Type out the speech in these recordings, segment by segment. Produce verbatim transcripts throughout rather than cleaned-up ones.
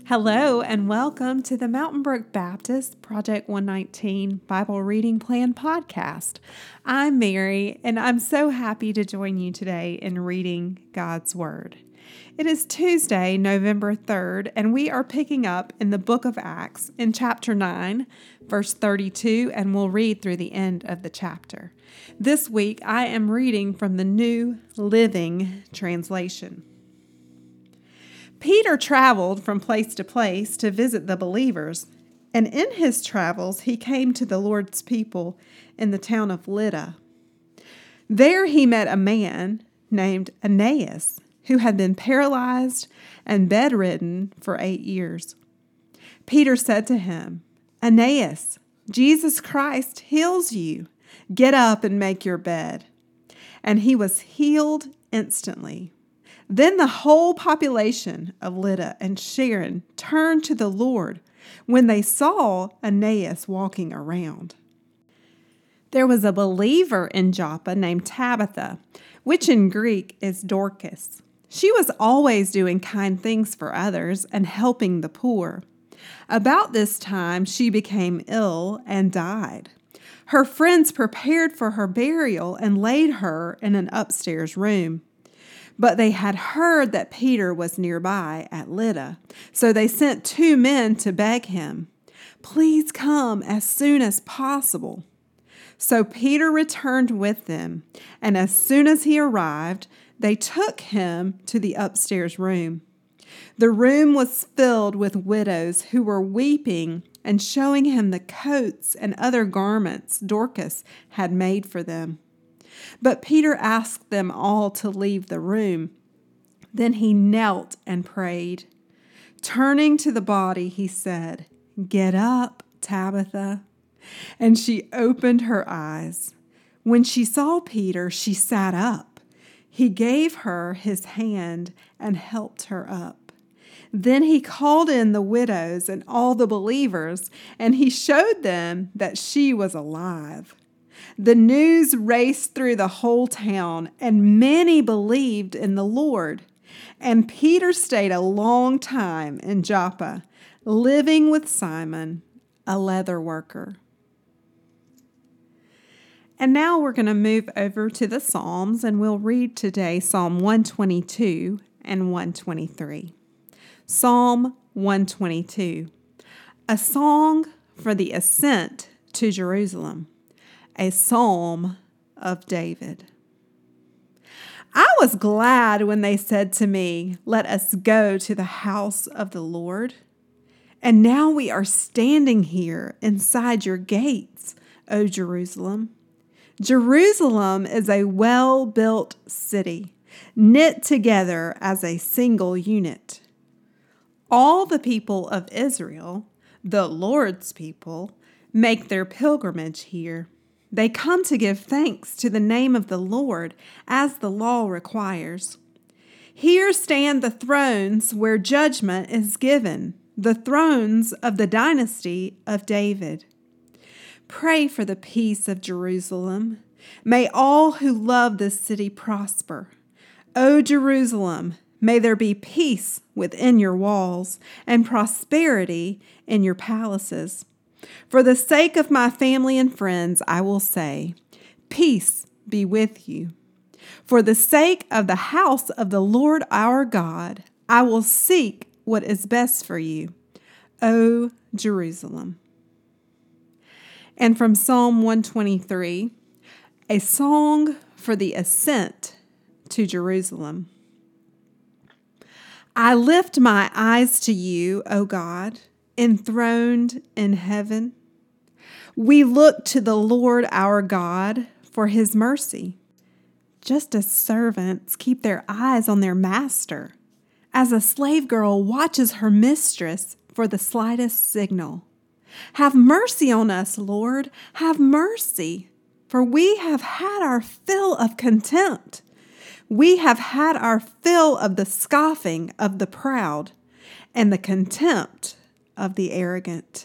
Hello and welcome to the Mountain Brook Baptist Project one nineteen Bible Reading Plan podcast. I'm Mary and I'm so happy to join you today in reading God's Word. It is Tuesday, November third, and we are picking up in the book of Acts in chapter nine, verse thirty-two, and we'll read through the end of the chapter. This week I am reading from the New Living Translation. Peter traveled from place to place to visit the believers, and in his travels he came to the Lord's people in the town of Lydda. There he met a man named Aeneas, who had been paralyzed and bedridden for eight years. Peter said to him, "Aeneas, Jesus Christ heals you. Get up and make your bed." And he was healed instantly. Then the whole population of Lydda and Sharon turned to the Lord when they saw Aeneas walking around. There was a believer in Joppa named Tabitha, which in Greek is Dorcas. She was always doing kind things for others and helping the poor. About this time, she became ill and died. Her friends prepared for her burial and laid her in an upstairs room. But they had heard that Peter was nearby at Lydda, so they sent two men to beg him, "Please come as soon as possible." So Peter returned with them, and as soon as he arrived, they took him to the upstairs room. The room was filled with widows who were weeping and showing him the coats and other garments Dorcas had made for them. But Peter asked them all to leave the room. Then he knelt and prayed. Turning to the body, he said, "Get up, Tabitha." And she opened her eyes. When she saw Peter, she sat up. He gave her his hand and helped her up. Then he called in the widows and all the believers, and he showed them that she was alive. The news raced through the whole town, and many believed in the Lord. And Peter stayed a long time in Joppa, living with Simon, a leather worker. And now we're going to move over to the Psalms, and we'll read today Psalm one twenty-two and one twenty-three. Psalm one twenty-two, a song for the ascent to Jerusalem. A psalm of David. I was glad when they said to me, "Let us go to the house of the Lord." And now we are standing here inside your gates, O Jerusalem. Jerusalem is a well-built city, knit together as a single unit. All the people of Israel, the Lord's people, make their pilgrimage here. They come to give thanks to the name of the Lord, as the law requires. Here stand the thrones where judgment is given, the thrones of the dynasty of David. Pray for the peace of Jerusalem. May all who love this city prosper. O Jerusalem, may there be peace within your walls and prosperity in your palaces. For the sake of my family and friends, I will say, peace be with you. For the sake of the house of the Lord our God, I will seek what is best for you, O Jerusalem. And from Psalm one twenty-three, a song for the ascent to Jerusalem. I lift my eyes to you, O God, enthroned in heaven. We look to the Lord our God for his mercy, just as servants keep their eyes on their master, as a slave girl watches her mistress for the slightest signal. Have mercy on us, Lord, have mercy, for we have had our fill of contempt. We have had our fill of the scoffing of the proud and the contempt of the arrogant.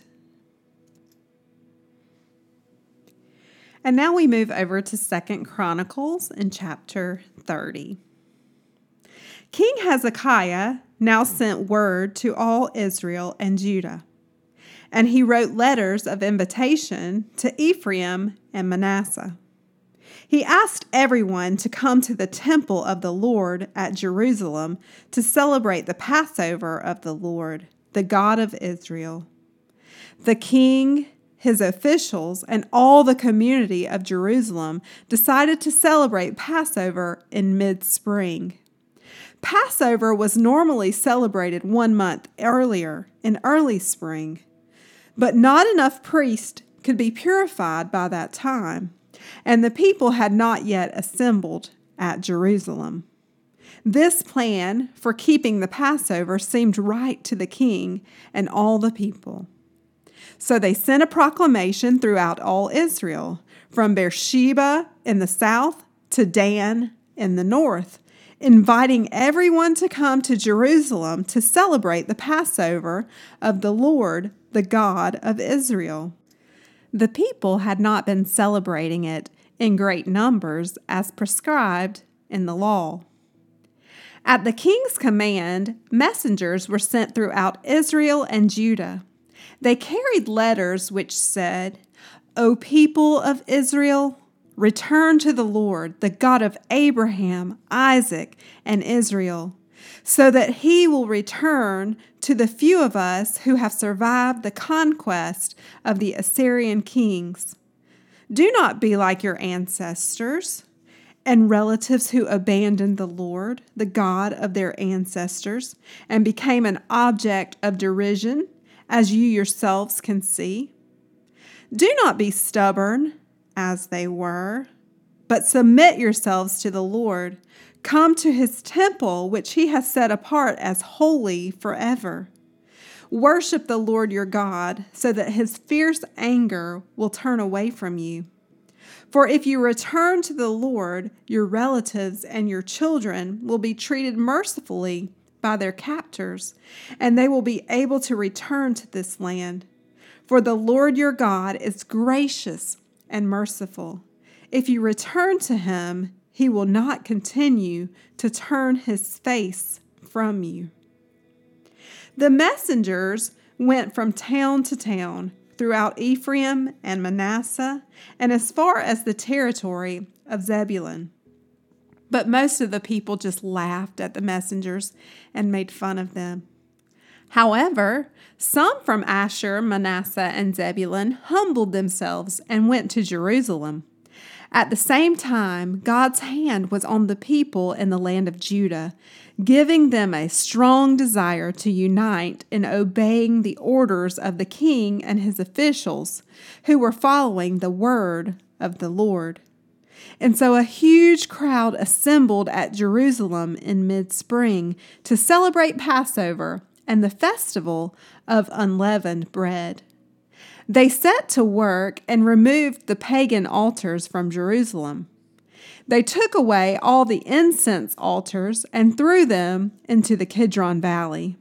And now we move over to Second Chronicles in chapter thirty. King Hezekiah now sent word to all Israel and Judah, and he wrote letters of invitation to Ephraim and Manasseh. He asked everyone to come to the temple of the Lord at Jerusalem to celebrate the Passover of the Lord, the God of Israel. The king, his officials, and all the community of Jerusalem decided to celebrate Passover in mid-spring. Passover was normally celebrated one month earlier, in early spring, but not enough priests could be purified by that time, and the people had not yet assembled at Jerusalem. This plan for keeping the Passover seemed right to the king and all the people. So they sent a proclamation throughout all Israel, from Beersheba in the south to Dan in the north, inviting everyone to come to Jerusalem to celebrate the Passover of the Lord, the God of Israel. The people had not been celebrating it in great numbers as prescribed in the law. At the king's command, messengers were sent throughout Israel and Judah. They carried letters which said, "O people of Israel, return to the Lord, the God of Abraham, Isaac, and Israel, so that he will return to the few of us who have survived the conquest of the Assyrian kings. Do not be like your ancestors and relatives who abandoned the Lord, the God of their ancestors, and became an object of derision, as you yourselves can see. Do not be stubborn, as they were, but submit yourselves to the Lord. Come to his temple, which he has set apart as holy forever. Worship the Lord your God, so that his fierce anger will turn away from you. For if you return to the Lord, your relatives and your children will be treated mercifully by their captors, and they will be able to return to this land. For the Lord your God is gracious and merciful. If you return to him, he will not continue to turn his face from you." The messengers went from town to town throughout Ephraim and Manasseh, and as far as the territory of Zebulun. But most of the people just laughed at the messengers and made fun of them. However, some from Asher, Manasseh, and Zebulun humbled themselves and went to Jerusalem. At the same time, God's hand was on the people in the land of Judah, giving them a strong desire to unite in obeying the orders of the king and his officials, who were following the word of the Lord. And so a huge crowd assembled at Jerusalem in mid-spring to celebrate Passover and the festival of unleavened bread. They set to work and removed the pagan altars from Jerusalem. They took away all the incense altars and threw them into the Kidron Valley.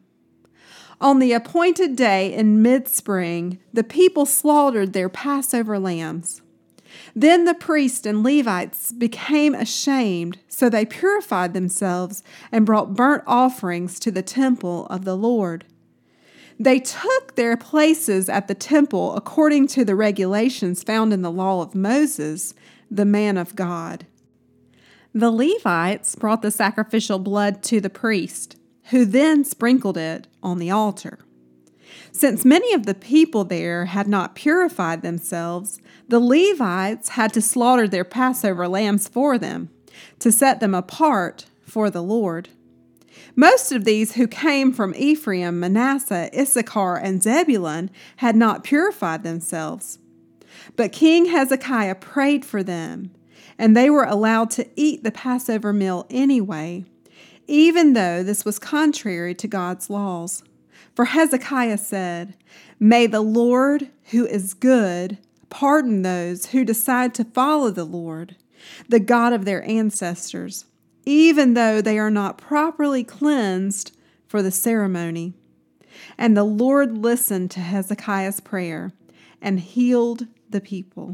On the appointed day in mid-spring, the people slaughtered their Passover lambs. Then the priests and Levites became ashamed, so they purified themselves and brought burnt offerings to the temple of the Lord. They took their places at the temple according to the regulations found in the law of Moses, the man of God. The Levites brought the sacrificial blood to the priest, who then sprinkled it on the altar. Since many of the people there had not purified themselves, the Levites had to slaughter their Passover lambs for them, to set them apart for the Lord. Most of these who came from Ephraim, Manasseh, Issachar, and Zebulun had not purified themselves. But King Hezekiah prayed for them, and they were allowed to eat the Passover meal anyway, even though this was contrary to God's laws. For Hezekiah said, "May the Lord, who is good, pardon those who decide to follow the Lord, the God of their ancestors, even though they are not properly cleansed for the ceremony." And the Lord listened to Hezekiah's prayer and healed the people.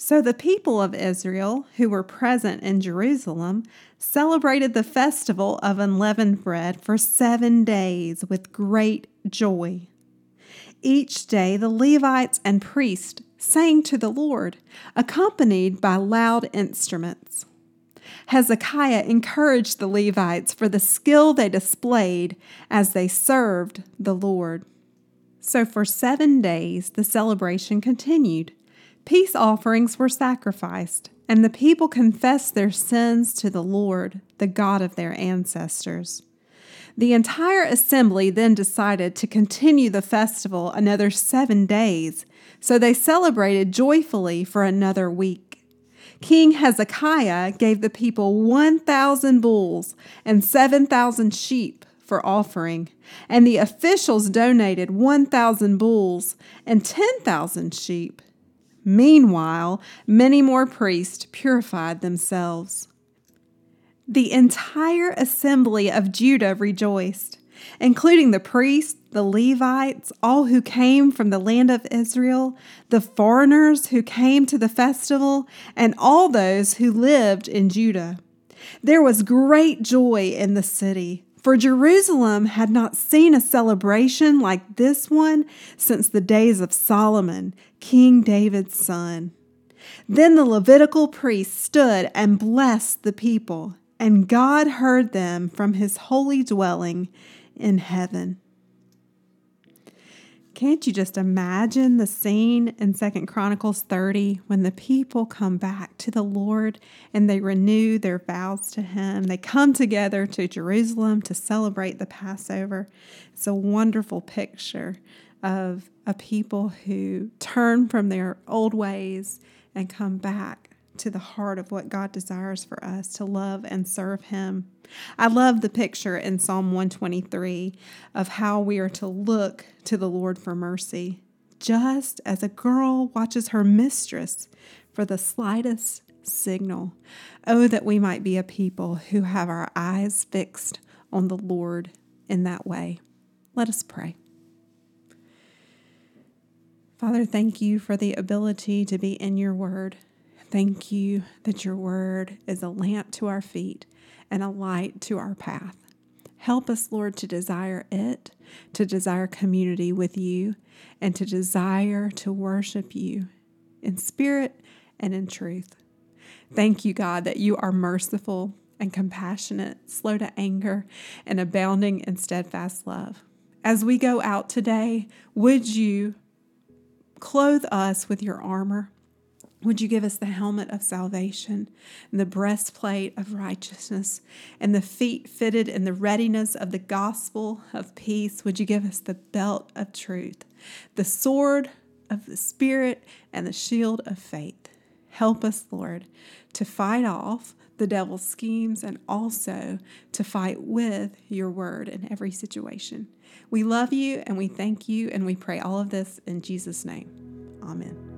So the people of Israel who were present in Jerusalem celebrated the festival of unleavened bread for seven days with great joy. Each day the Levites and priests sang to the Lord, accompanied by loud instruments. Hezekiah encouraged the Levites for the skill they displayed as they served the Lord. So for seven days the celebration continued. Peace offerings were sacrificed, and the people confessed their sins to the Lord, the God of their ancestors. The entire assembly then decided to continue the festival another seven days, so they celebrated joyfully for another week. King Hezekiah gave the people one thousand bulls and seven thousand sheep for offering, and the officials donated one thousand bulls and ten thousand sheep. Meanwhile, many more priests purified themselves. The entire assembly of Judah rejoiced, including the priests, the Levites, all who came from the land of Israel, the foreigners who came to the festival, and all those who lived in Judah. There was great joy in the city, for Jerusalem had not seen a celebration like this one since the days of Solomon, King David's son. Then the Levitical priests stood and blessed the people, and God heard them from his holy dwelling in heaven. Can't you just imagine the scene in Second Chronicles thirty when the people come back to the Lord and they renew their vows to him? They come together to Jerusalem to celebrate the Passover. It's a wonderful picture of a people who turn from their old ways and come back to the heart of what God desires for us, to love and serve him. I love the picture in Psalm one twenty-three of how we are to look to the Lord for mercy, just as a girl watches her mistress for the slightest signal. Oh, that we might be a people who have our eyes fixed on the Lord in that way. Let us pray. Father, thank you for the ability to be in your word. Thank you that your word is a lamp to our feet and a light to our path. Help us, Lord, to desire it, to desire community with you, and to desire to worship you in spirit and in truth. Thank you, God, that you are merciful and compassionate, slow to anger, and abounding in steadfast love. As we go out today, would you clothe us with your armor? Would you give us the helmet of salvation and the breastplate of righteousness and the feet fitted in the readiness of the gospel of peace? Would you give us the belt of truth, the sword of the Spirit, and the shield of faith? Help us, Lord, to fight off the devil's schemes and also to fight with your word in every situation. We love you and we thank you and we pray all of this in Jesus' name. Amen.